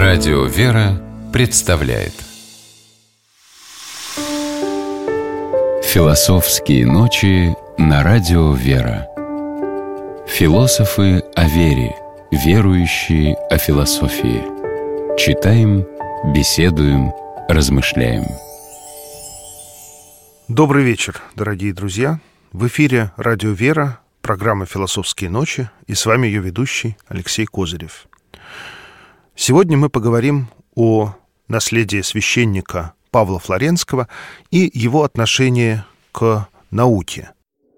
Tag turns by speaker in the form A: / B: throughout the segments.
A: Радио «Вера» представляет Философские ночи на Радио «Вера». Философы о вере, верующие о философии. Читаем, беседуем, размышляем.
B: Добрый вечер, дорогие друзья. В эфире Радио «Вера», программа «Философские ночи», и с вами ее ведущий Алексей Козырев. Сегодня мы поговорим о наследии священника Павла Флоренского и его отношении к науке.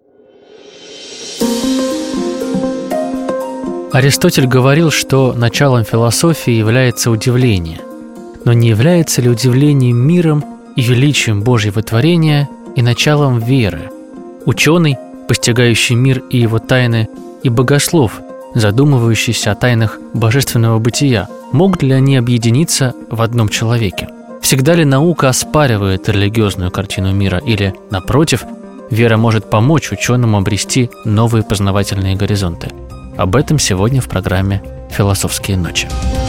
C: Аристотель говорил, что началом философии является удивление. Но не является ли удивлением миром и величием Божьего творения и началом веры? Ученый, постигающий мир и его тайны, и богослов, задумывающийся о тайнах божественного бытия, могут ли они объединиться в одном человеке? Всегда ли наука оспаривает религиозную картину мира или, напротив, вера может помочь ученому обрести новые познавательные горизонты? Об этом сегодня в программе «Философские ночи».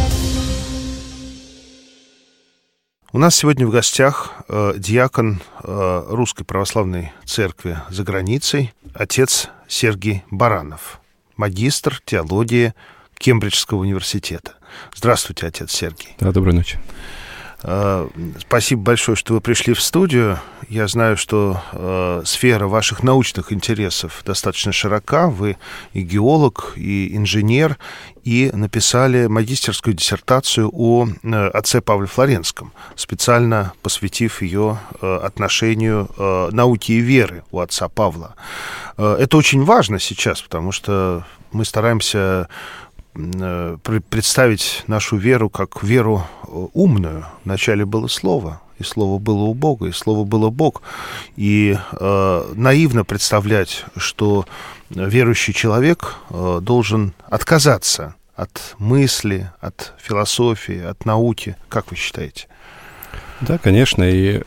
B: У нас сегодня в гостях диакон Русской Православной Церкви за границей, отец Сергий Баранов, магистр теологии Кембриджского университета. Здравствуйте, отец Сергий.
D: Да, доброй ночи.
B: Спасибо большое, что вы пришли в студию. Я знаю, что сфера ваших научных интересов достаточно широка. Вы и геолог, и инженер, и написали магистерскую диссертацию о отце Павле Флоренском, специально посвятив ее отношению науки и веры у отца Павла. Это очень важно сейчас, потому что мы стараемся представить нашу веру как веру умную. Вначале было Слово, и Слово было у Бога, и Слово было Бог. И наивно представлять, что верующий человек должен отказаться от мысли, от философии, от науки. Как вы считаете?
D: Да, конечно. И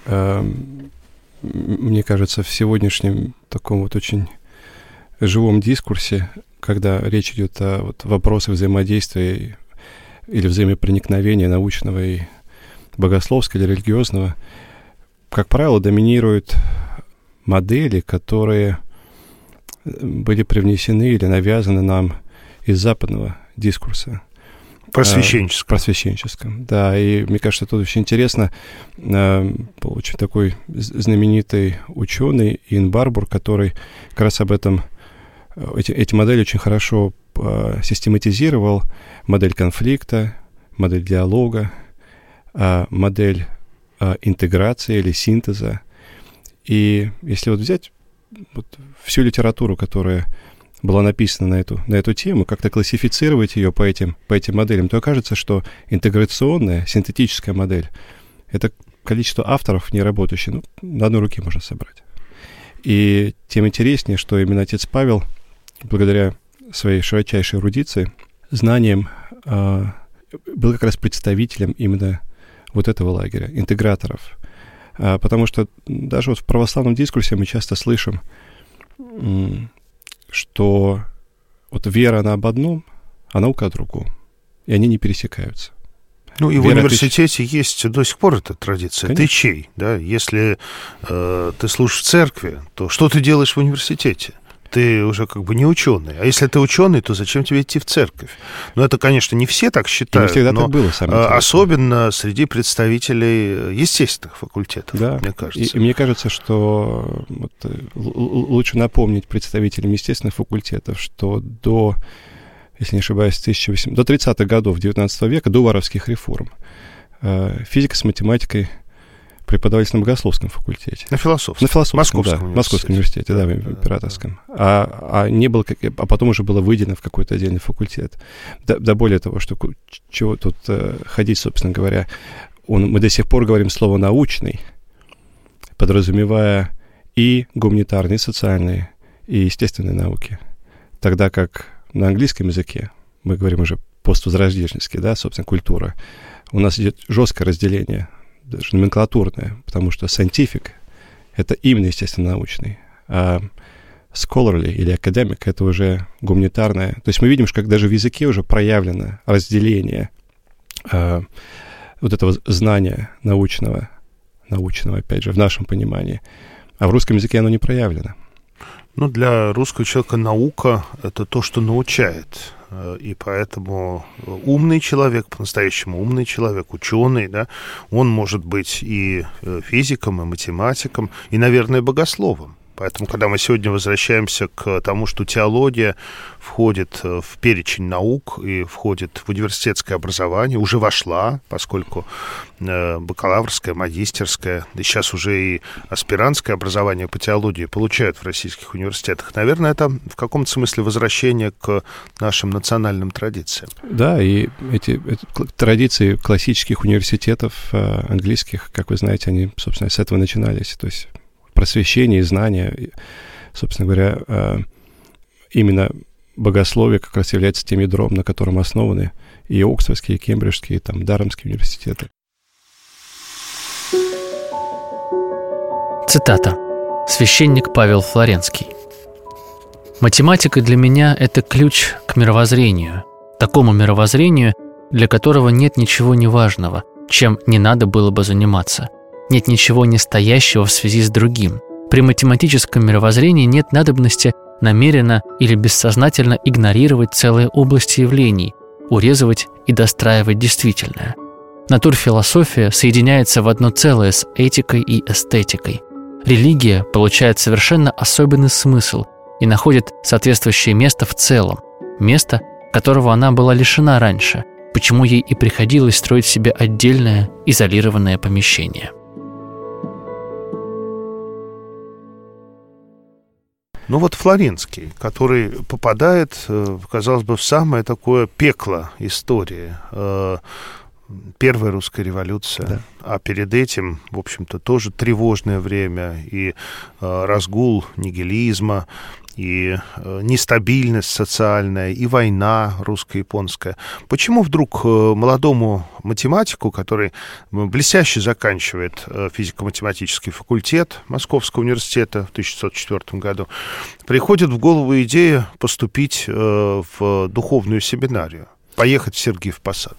D: мне кажется, в сегодняшнем таком вот очень живом дискурсе, когда речь идет о вопросах взаимодействия или взаимопроникновения научного и богословского или религиозного, как правило, доминируют модели, которые были привнесены или навязаны нам из западного дискурса. Просвещенческом, да. И мне кажется, тут очень интересно, очень такой знаменитый ученый Иэн Барбур, который как раз об этом эти модели очень хорошо систематизировал. Модель конфликта, модель диалога, модель интеграции или синтеза. И если вот взять всю литературу, которая была написана на эту тему, как-то классифицировать ее по этим моделям, то окажется, что интеграционная, синтетическая модель — это количество авторов, не работающих, на одной руке можно собрать. И тем интереснее, что именно отец Павел, благодаря своей широчайшей эрудиции, знаниям, был как раз представителем именно вот этого лагеря, интеграторов. Потому что даже вот в православном дискурсе мы часто слышим, что вот вера, она об одном, а наука о другом, и они не пересекаются.
B: Ну и в университете есть до сих пор эта традиция. Конечно. Ты чей? Да? Если ты служишь в церкви, то что ты делаешь в университете? Ты уже как бы не ученый. А если ты ученый, то зачем тебе идти в церковь? Ну, это, конечно, не все так считают,
D: не всегда так было,
B: особенно среди представителей естественных факультетов,
D: да.
B: Мне кажется.
D: И мне кажется, что лучше напомнить представителям естественных факультетов, что до, если не ошибаюсь, до 30-х годов XIX века, до Варовских реформ, физика с математикой преподавались на богословском факультете.
B: На философском.
D: Московском университете, да, императорском. Не было, а потом уже было выделено в какой-то отдельный факультет. Да более того, что чего тут ходить, собственно говоря, мы до сих пор говорим слово «научный», подразумевая и гуманитарные, и социальные, и естественные науки. Тогда как на английском языке, мы говорим уже поствозрожденчески, да, собственно, культура, у нас идет жесткое разделение, даже номенклатурное, потому что scientific — это именно естественно-научный, а scholarly или academic — это уже гуманитарное. То есть мы видим, что как даже в языке уже проявлено разделение вот этого знания научного, опять же, в нашем понимании. А в русском языке оно не проявлено.
B: Ну, для русского человека наука — это то, что научает. И поэтому умный человек, по-настоящему умный человек, ученый, да, он может быть и физиком, и математиком, и, наверное, богословом. Поэтому, когда мы сегодня возвращаемся к тому, что теология входит в перечень наук и входит в университетское образование, уже вошла, поскольку бакалаврское, магистерское, да сейчас уже и аспирантское образование по теологии получают в российских университетах. Наверное, это в каком-то смысле возвращение к нашим национальным традициям.
D: Да, и эти традиции классических университетов английских, как вы знаете, они, собственно, с этого начинались. То есть просвещение и знания, собственно говоря, именно богословие как раз является тем ядром, на котором основаны и Оксфордские, и Кембриджские, и там, Дарамские университеты.
C: Цитата. Священник Павел Флоренский. «Математика для меня – это ключ к мировоззрению, такому мировоззрению, для которого нет ничего неважного, чем не надо было бы заниматься. Нет ничего нестоящего в связи с другим. При математическом мировоззрении нет надобности намеренно или бессознательно игнорировать целые области явлений, урезывать и достраивать действительное. Натурфилософия соединяется в одно целое с этикой и эстетикой. Религия получает совершенно особенный смысл и находит соответствующее место в целом, место, которого она была лишена раньше, почему ей и приходилось строить себе отдельное изолированное помещение».
B: Ну вот Флоренский, который попадает, казалось бы, в самое такое пекло истории. Первая русская революция, да. А перед этим, в общем-то, тоже тревожное время, и разгул нигилизма, и нестабильность социальная, и война русско-японская. Почему вдруг молодому математику, который блестяще заканчивает физико-математический факультет Московского университета в 1604 году, приходит в голову идея поступить в духовную семинарию, поехать в Сергиев Посад?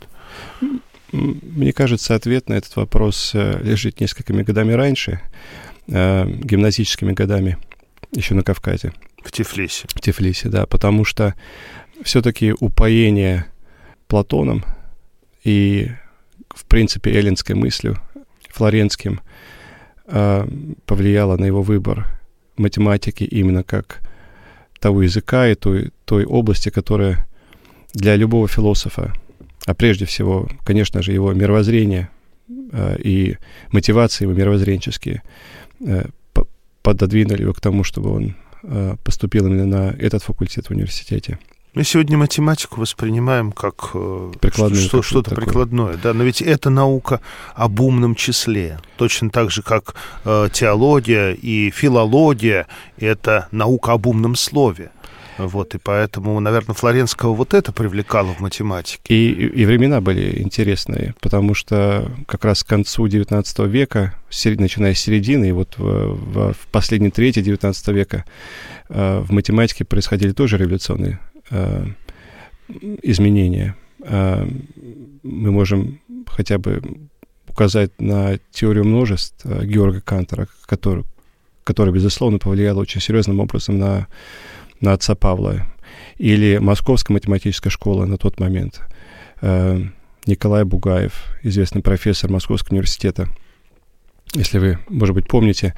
D: Мне кажется, ответ на этот вопрос лежит несколькими годами раньше, гимназическими годами, еще на Кавказе.
B: В Тифлисе.
D: В Тифлисе, да, потому что все-таки упоение Платоном и, в принципе, эллинской мыслью, Флоренским, повлияло на его выбор математики именно как того языка и той области, которая для любого философа, а прежде всего, конечно же, его мировоззрение и мотивации его мировоззренческие пододвинули его к тому, чтобы он поступил именно на этот факультет в университете.
B: Мы сегодня математику воспринимаем как что-то прикладное, да, но ведь это наука об умном числе, точно так же, как теология и филология — это наука об умном слове. Вот, и поэтому, наверное, Флоренского вот это привлекало в математике.
D: И времена были интересные, потому что как раз к концу XIX века, начиная с середины, и вот в последней трети XIX века в математике происходили тоже революционные изменения. Мы можем хотя бы указать на теорию множеств Георга Кантора, которая, безусловно, повлияла очень серьезным образом на отца Павла, или Московская математическая школа на тот момент, Николай Бугаев, известный профессор Московского университета. Если вы, может быть, помните,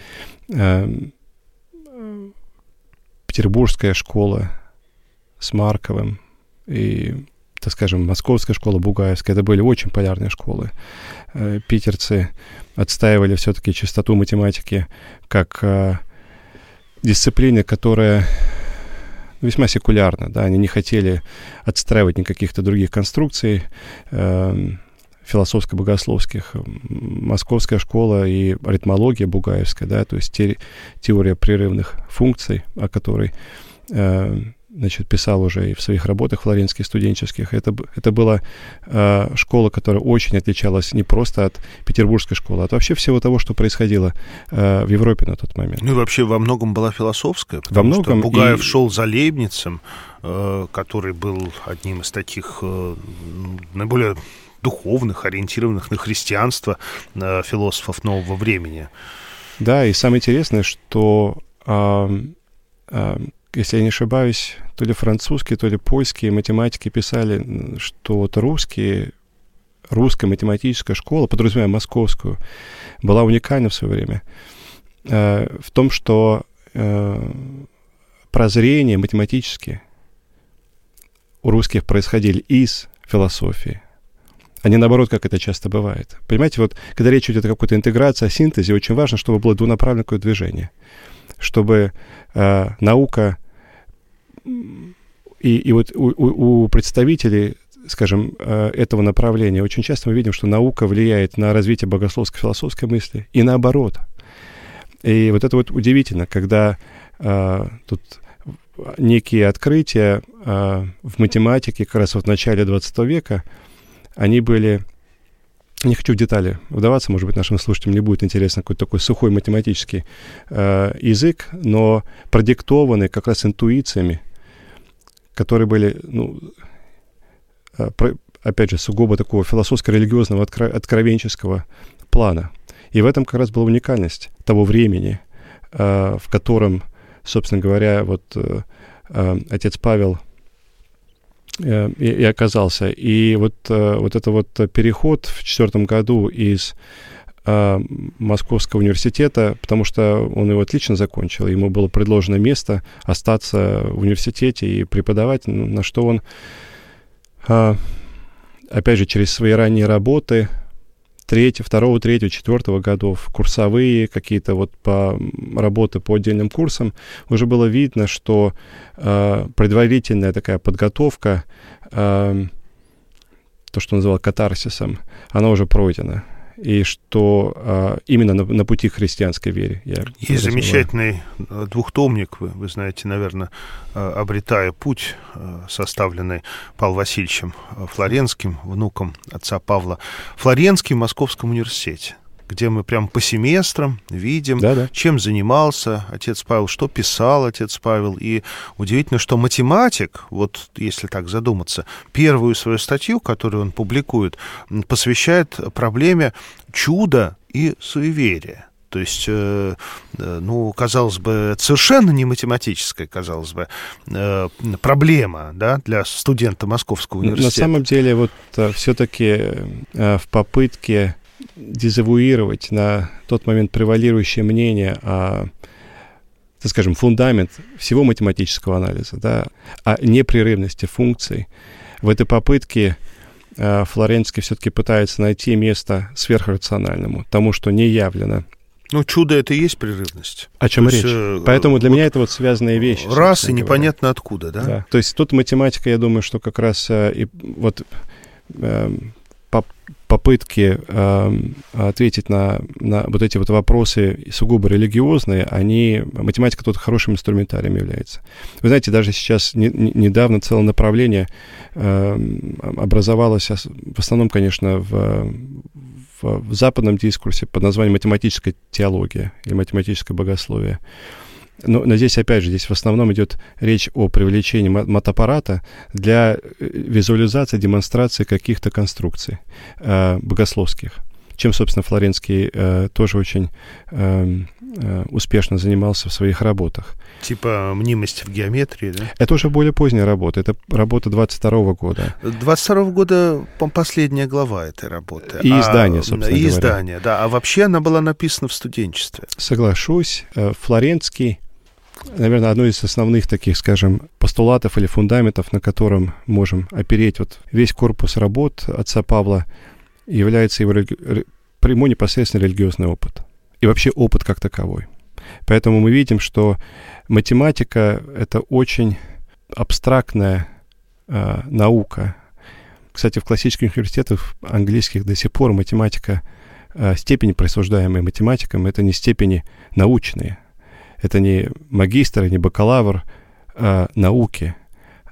D: Петербургская школа с Марковым и, так скажем, Московская школа Бугаевская, это были очень полярные школы. Питерцы отстаивали все-таки чистоту математики как дисциплины, которая весьма секулярно, да, они не хотели отстраивать никаких-то других конструкций философско-богословских. Московская школа и аритмология бугаевская, да, то есть теория прерывных функций, о которой писал уже и в своих работах флоренских студенческих. Это была школа, которая очень отличалась не просто от петербургской школы, а от вообще всего того, что происходило в Европе на тот момент.
B: Ну и вообще во многом была философская, потому что Бугаев шел за Лейбницем, который был одним из таких наиболее духовных, ориентированных на христианство философов нового времени.
D: Да, и самое интересное, что, если я не ошибаюсь, то ли французские, то ли польские математики писали, что вот русская математическая школа, подразумевая московскую, была уникальна в свое время в том, что прозрения математические у русских происходили из философии, а не наоборот, как это часто бывает. Понимаете, вот когда речь идет о какой-то интеграции, о синтезе, очень важно, чтобы было двунаправленное какое-то движение, чтобы наука и вот у представителей, скажем, этого направления очень часто мы видим, что наука влияет на развитие богословско-философской мысли и наоборот. И вот это вот удивительно, когда тут некие открытия в математике как раз вот в начале 20 века, они были, не хочу в детали вдаваться, может быть, нашим слушателям не будет интересно какой-то такой сухой математический язык, но продиктованы как раз интуициями, которые были, опять же, сугубо такого философско-религиозного, откровенческого плана. И в этом как раз была уникальность того времени, в котором, собственно говоря, вот отец Павел и оказался. И вот это вот переход в 2004 году из Московского университета, потому что он его отлично закончил, ему было предложено место остаться в университете и преподавать, на что он, опять же, через свои ранние работы, 2, 3, 4 годов, курсовые какие-то вот работы по отдельным курсам, уже было видно, что предварительная такая подготовка, то, что называл катарсисом, она уже пройдена. И что именно на пути к христианской вере.
B: Есть замечательный двухтомник, вы знаете, наверное, «Обретая путь», составленный Павлом Васильевичем Флоренским, внуком отца Павла, Флоренский в Московском университете, где мы прям по семестрам видим, чем занимался отец Павел, что писал отец Павел. И удивительно, что математик, вот если так задуматься, первую свою статью, которую он публикует, посвящает проблеме чуда и суеверия. То есть, казалось бы, это совершенно не математическая, казалось бы, проблема, да, для студента Московского университета.
D: На самом деле, вот все-таки в попытке дезавуировать на тот момент превалирующее мнение о, так скажем, фундамент всего математического анализа, да, о непрерывности функций. В этой попытке Флоренский все-таки пытается найти место сверхрациональному, тому, что не явлено.
B: Чудо — это и есть прерывность.
D: О чем речь? Поэтому для меня это вот связанные вещи.
B: Раз и непонятно откуда, да?
D: Да. То есть тут математика, я думаю, что как раз попытки ответить на вот эти вот вопросы сугубо религиозные, математика тут хорошим инструментарием является. Вы знаете, даже сейчас недавно целое направление образовалось, в основном, конечно, в западном дискурсе под названием математическая теология или математическое богословие. Но здесь, опять же, в основном идет речь о привлечении матаппарата для визуализации, демонстрации каких-то конструкций богословских, чем, собственно, Флоренский тоже очень успешно занимался в своих работах.
B: Типа мнимость в геометрии, да?
D: Это уже более поздняя работа. Это работа 22 года.
B: 22 года последняя глава этой работы.
D: И издание, собственно говоря.
B: И издание, да. А вообще она была написана в студенчестве.
D: Соглашусь. Флоренский, наверное, одно из основных таких, скажем, постулатов или фундаментов, на котором можем опереть вот весь корпус работ отца Павла, является его прямой непосредственно религиозный опыт. И вообще опыт как таковой. Поэтому мы видим, что математика — это очень абстрактная наука. Кстати, в классических университетах английских до сих пор математика, степени, присуждаемые математикам, это не степени научные. Это не магистр, не бакалавр науки.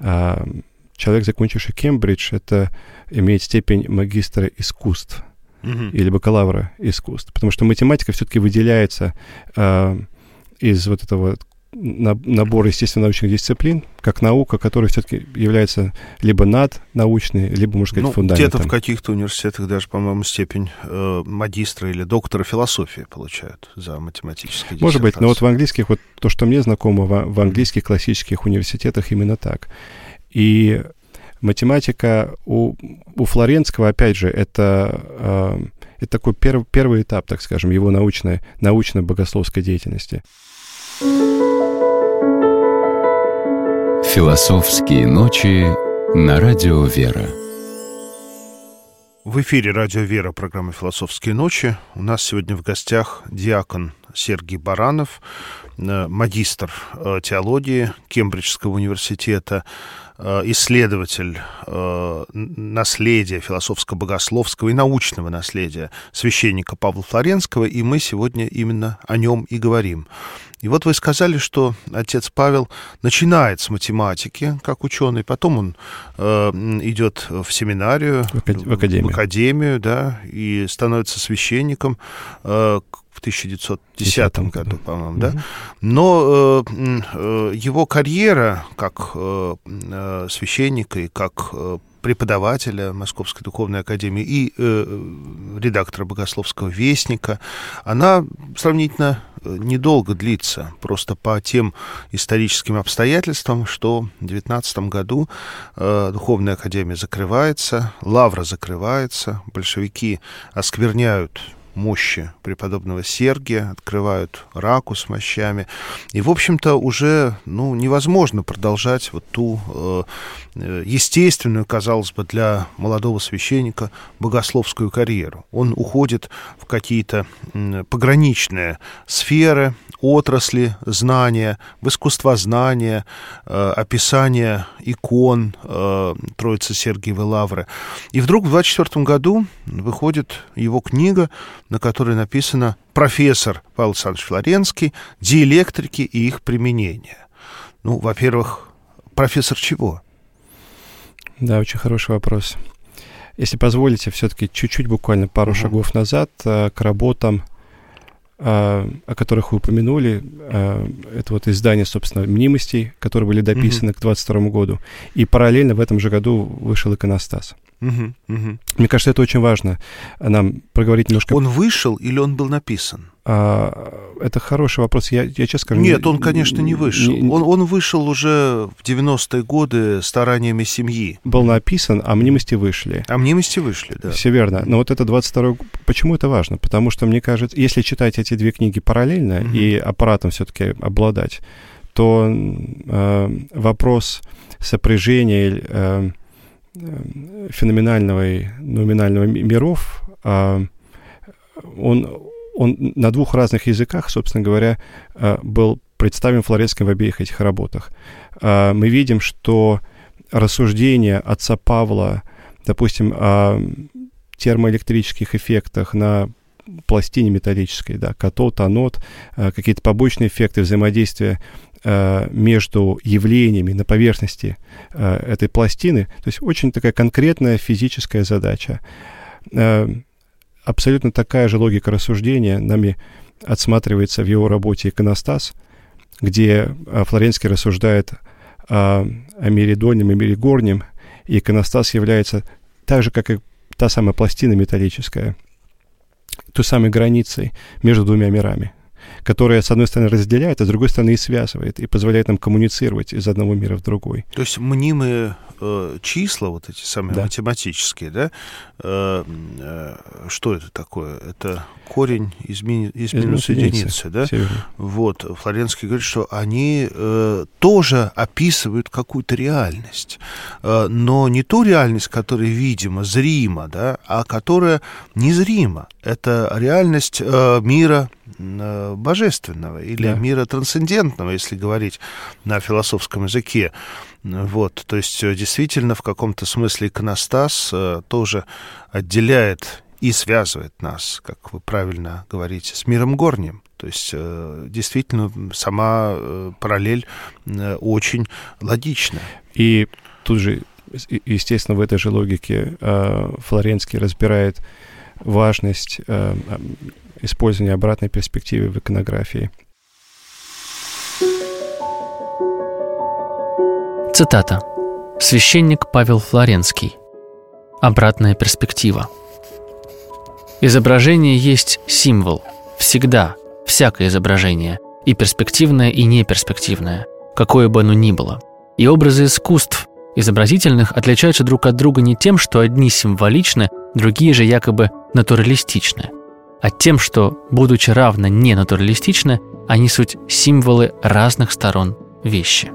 D: человек, закончивший Кембридж, это имеет степень магистра искусств или бакалавра искусств. Потому что математика все-таки выделяется из вот этого набора естественно-научных дисциплин, как наука, которая все-таки является либо наднаучной, либо, можно сказать, фундаментом.
B: Где-то в каких-то университетах даже, по-моему, степень магистра или доктора философии получают за математическое диссертацию.
D: Может быть, но вот в английских, вот то, что мне знакомо, в английских классических университетах именно так. И математика у Флоренского, опять же, это такой первый этап, так скажем, его научно-богословской деятельности.
A: Философские ночи на Радио Вера.
B: В эфире Радио Вера, программа «Философские ночи». У нас сегодня в гостях диакон Сергий Баранов, магистр теологии Кембриджского университета, исследователь наследия философско-богословского и научного наследия священника Павла Флоренского, и мы сегодня именно о нем и говорим. И вот вы сказали, что отец Павел начинает с математики как ученый, потом он идет в семинарию, в академию, да, и становится священником в 1910 году, по-моему, да. Но его карьера как священника и как преподавателя Московской духовной академии и редактора богословского вестника, она сравнительно недолго длится, просто по тем историческим обстоятельствам, что в 19 году духовная академия закрывается, лавра закрывается, большевики оскверняют мощи преподобного Сергия, открывают раку с мощами. И, в общем-то, уже невозможно продолжать вот ту естественную, казалось бы, для молодого священника богословскую карьеру. Он уходит в какие-то пограничные сферы, отрасли знания, в искусствознание, описание икон Троицы Сергиевой Лавры. И вдруг в 24 году выходит его книга, на которой написано «Профессор Павел Александрович Флоренский. Диэлектрики и их применение». Во-первых, профессор чего?
D: Да, очень хороший вопрос. Если позволите, все-таки чуть-чуть, буквально пару шагов назад, к работам, о которых вы упомянули. Это вот издание, собственно, «Мнимостей», которые были дописаны к 22 году. И параллельно в этом же году вышел «Иконостас». Мне кажется, это очень важно нам проговорить немножко.
B: Он вышел или он был написан?
D: Это хороший вопрос. Я честно скажу...
B: Нет, он, конечно, не вышел. Он вышел уже в 90-е годы стараниями семьи.
D: Был написан, а «Мнимости» вышли.
B: А «Мнимости» вышли, да.
D: Все верно. Но вот это 22-й... Почему это важно? Потому что, мне кажется, если читать эти две книги параллельно и аппаратом все-таки обладать, то вопрос сопряжения феноменального и номинального миров, он на двух разных языках, собственно говоря, был представлен Флоренским в обеих этих работах. Мы видим, что рассуждения отца Павла, допустим, о термоэлектрических эффектах на пластине металлической, да, катод, анод, какие-то побочные эффекты взаимодействия между явлениями на поверхности этой пластины. То есть очень такая конкретная физическая задача. Абсолютно такая же логика рассуждения нами отсматривается в его работе «Иконостас», где Флоренский рассуждает о мире дольнем и мире горнем, и иконостас является так же, как и та самая пластина металлическая, той самой границей между двумя мирами, которая, с одной стороны, разделяет, а с другой стороны и связывает, и позволяет нам коммуницировать из одного мира в другой.
B: То есть мнимые числа, вот эти самые математические, да, что это такое? Это корень из минус единицы, да? Вот, Флоренский говорит, что они тоже описывают какую-то реальность, но не ту реальность, которая видима, зрима, да, а которая незрима. Это реальность мира божественного или мира трансцендентного, если говорить на философском языке. Вот, то есть действительно в каком-то смысле иконостас тоже отделяет и связывает нас, как вы правильно говорите, с миром горним. То есть действительно сама параллель очень логична.
D: И тут же, естественно, в этой же логике Флоренский разбирает важность использования обратной перспективы в иконографии.
C: Цитата. Священник Павел Флоренский. Обратная перспектива. Изображение есть символ. Всегда, всякое изображение. И перспективное, и неперспективное. Какое бы оно ни было. И образы искусств изобразительных отличаются друг от друга не тем, что одни символичны, другие же якобы натуралистичны, а тем, что, будучи равно не натуралистичны, они суть символы разных сторон вещи.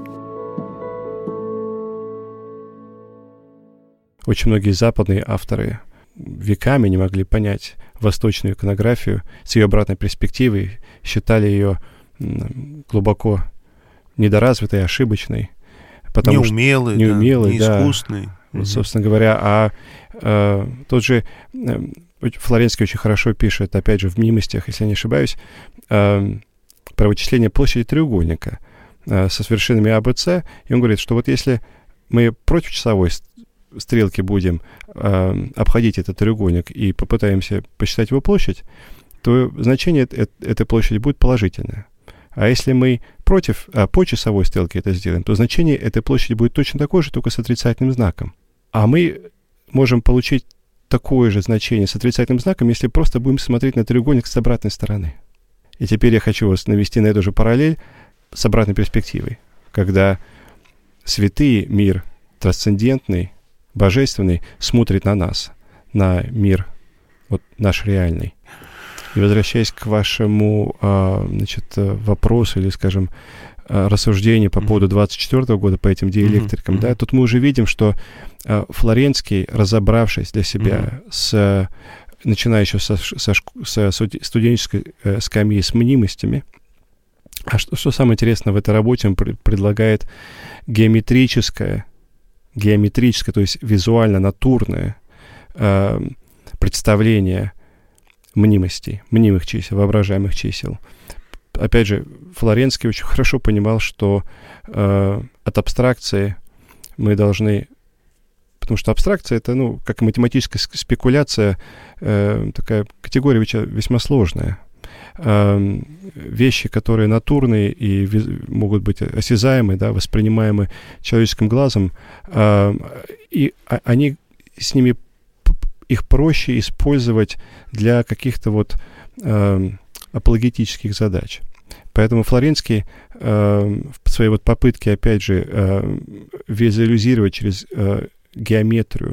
D: Очень многие западные авторы веками не могли понять восточную иконографию с ее обратной перспективой, считали ее глубоко недоразвитой, ошибочной.
B: Неумелый, неискусный.
D: Вот, собственно говоря, тот же Флоренский очень хорошо пишет, опять же, в «Мнимостях», если я не ошибаюсь, про вычисление площади треугольника со вершинами А, Б, С, и он говорит, что вот если мы против часовой стрелки будем обходить этот треугольник и попытаемся посчитать его площадь, то значение этой площади будет положительное. А если мы по часовой стрелке это сделаем, то значение этой площади будет точно такое же, только с отрицательным знаком. А мы можем получить такое же значение с отрицательным знаком, если просто будем смотреть на треугольник с обратной стороны. И теперь я хочу вас навести на эту же параллель с обратной перспективой, когда святый мир, трансцендентный, божественный, смотрит на нас, на мир, вот наш реальный. И возвращаясь к вашему вопросу или, скажем, рассуждению по поводу 24 года по этим диэлектрикам, да, тут мы уже видим, что Флоренский, разобравшись для себя начиная еще со студенческой скамьи с мнимостями, а что самое интересное в этой работе, он предлагает геометрическое, то есть визуально-натурное представление мнимостей, мнимых чисел, воображаемых чисел. Опять же, Флоренский очень хорошо понимал, что от абстракции мы должны... Потому что абстракция — это, как математическая спекуляция, такая категория весьма сложная. Вещи, которые натурные и могут быть осязаемы, да, воспринимаемы человеческим глазом, и они с ними их проще использовать для каких-то апологетических задач. Поэтому Флоренский в своей попытке, опять же, визуализировать через геометрию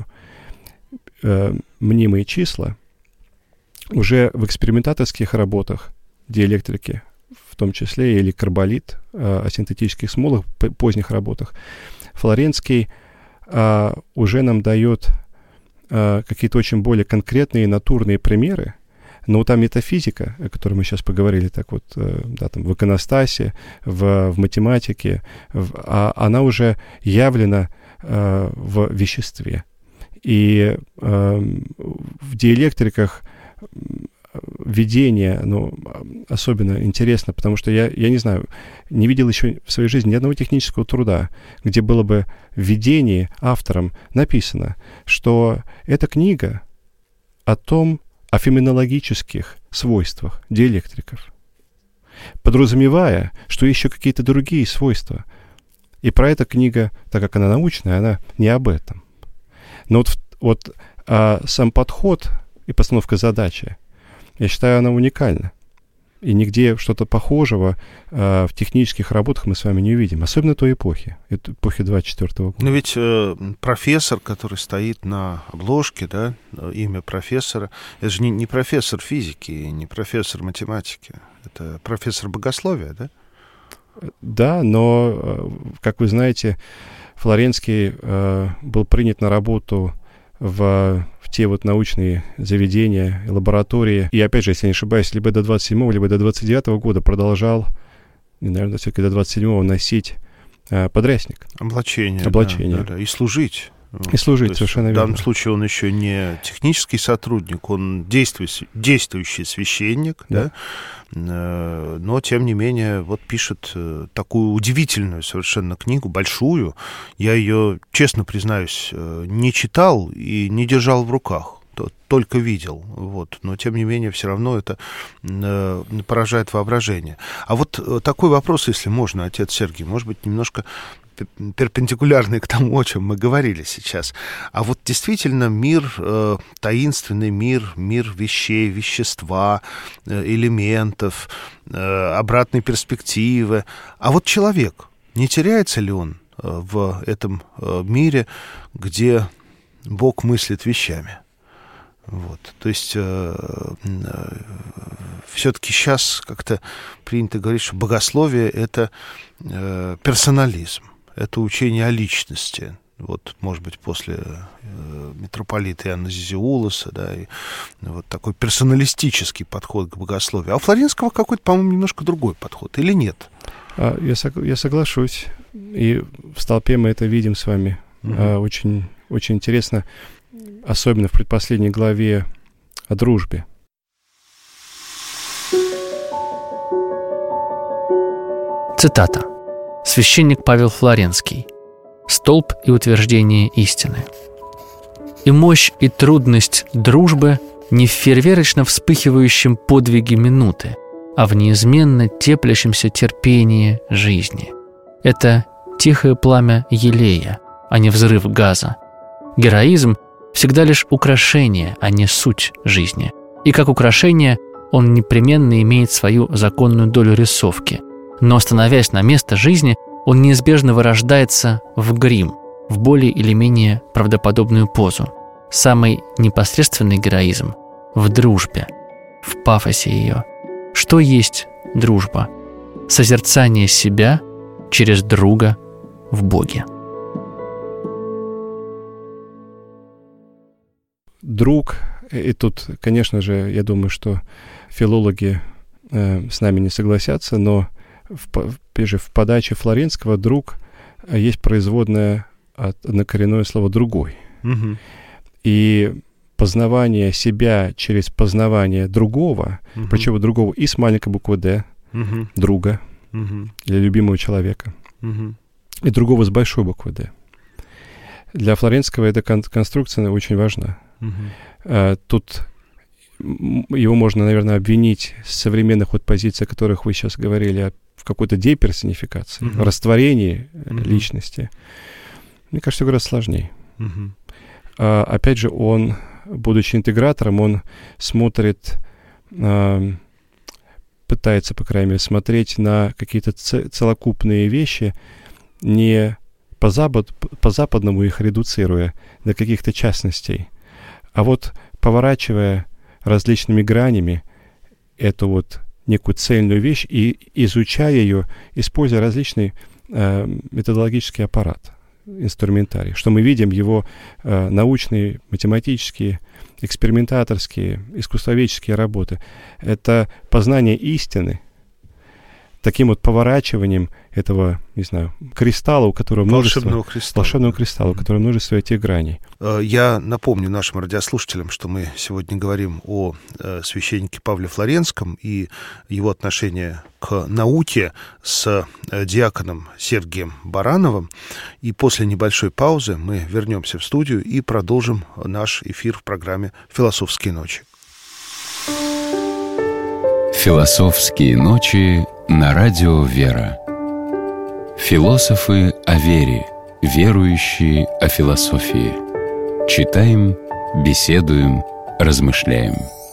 D: мнимые числа, уже в экспериментаторских работах диэлектрики, в том числе или карболит, о синтетических смолах, поздних работах, Флоренский уже нам дает какие-то очень более конкретные натурные примеры, но та метафизика, о которой мы сейчас поговорили, в иконостасе, в математике, она уже явлена в веществе. И в диэлектриках видение, особенно интересно, потому что я не знаю, не видел еще в своей жизни ни одного технического труда, где было бы в видении автором написано, что эта книга о феноменологических свойствах диэлектриков, подразумевая, что еще какие-то другие свойства. И про эту книга, так как она научная, она не об этом. Но сам подход и постановка задачи, я считаю, она уникальна. И нигде что-то похожего в технических работах мы с вами не увидим. Особенно той эпохи 24 года.
B: Но ведь профессор, который стоит на обложке, да, имя профессора, это же не профессор физики, не профессор математики. Это профессор богословия, да?
D: Да, но, как вы знаете, Флоренский был принят на работу в те научные заведения, лаборатории. И опять же, если я не ошибаюсь, либо до 27-го, либо до 29-го года продолжал, наверное, все-таки до 27-го носить подрясник.
B: Облачение.
D: Да.
B: И служить
D: И служить, совершенно верно.
B: В данном случае он еще не технический сотрудник, он действующий священник, да? Но, тем не менее, вот пишет такую удивительную совершенно книгу, большую. Я ее, честно признаюсь, не читал и не держал в руках, только видел. Вот. Но, тем не менее, все равно это поражает воображение. А вот такой вопрос, если можно, отец Сергий, может быть, немножко перпендикулярный к тому, о чем мы говорили сейчас. А вот действительно мир, таинственный мир вещей, вещества, элементов, обратной перспективы. А вот человек, не теряется ли он в этом мире, где Бог мыслит вещами? Вот. То есть все-таки сейчас как-то принято говорить, что богословие — это персонализм. Это учение о личности. Вот, может быть, после митрополита Иоанна Зизиулоса, да, и вот такой персоналистический подход к богословию. А у Флоренского какой-то, по-моему, немножко другой подход, или нет?
D: Я соглашусь. И в «Столпе» мы это видим с вами. Очень, очень интересно, особенно в предпоследней главе о дружбе.
C: Цитата. Священник Павел Флоренский. «Столб и утверждение истины. И мощь, и трудность дружбы не в фейерверочно вспыхивающем подвиге минуты, а в неизменно теплящемся терпении жизни. Это тихое пламя елея, а не взрыв газа. Героизм всегда лишь украшение, а не суть жизни. И как украшение он непременно имеет свою законную долю рисовки. Но, становясь на место жизни, он неизбежно вырождается в грим, в более или менее правдоподобную позу. Самый непосредственный героизм в дружбе, в пафосе ее. Что есть дружба? Созерцание себя через друга в Боге».
D: Друг, и тут, конечно же, я думаю, что филологи с нами не согласятся, но в подаче Флоренского «друг» есть производное от однокоренное слово «другой».
B: Угу.
D: И познавание себя через познавание другого, причем другого и с маленькой буквы «Д», друга или любимого человека, и другого с большой буквы «Д». Для Флоренского эта конструкция очень важна. Тут его можно, наверное, обвинить с современных вот позиций, о которых вы сейчас говорили, в какой-то деперсонификации, в растворении личности. Мне кажется, гораздо сложнее. Опять же, он, будучи интегратором, он смотрит, пытается, по крайней мере, смотреть на какие-то целокупные вещи, не по-западному их редуцируя до каких-то частностей, а вот поворачивая различными гранями эту вот некую цельную вещь и изучая ее, используя различный методологический аппарат, инструментарий, что мы видим его научные, математические, экспериментаторские, искусствоведческие работы. Это познание истины таким вот поворачиванием этого, не знаю, кристалла, у которого множество... Волшебного кристалла, у которого множество этих граней.
B: Я напомню нашим радиослушателям, что мы сегодня говорим о священнике Павле Флоренском и его отношении к науке с диаконом Сергием Барановым. И после небольшой паузы мы вернемся в студию и продолжим наш эфир в программе «Философские ночи».
A: «Философские ночи» на радио «Вера». Философы о вере, верующие о философии. Читаем, беседуем, размышляем.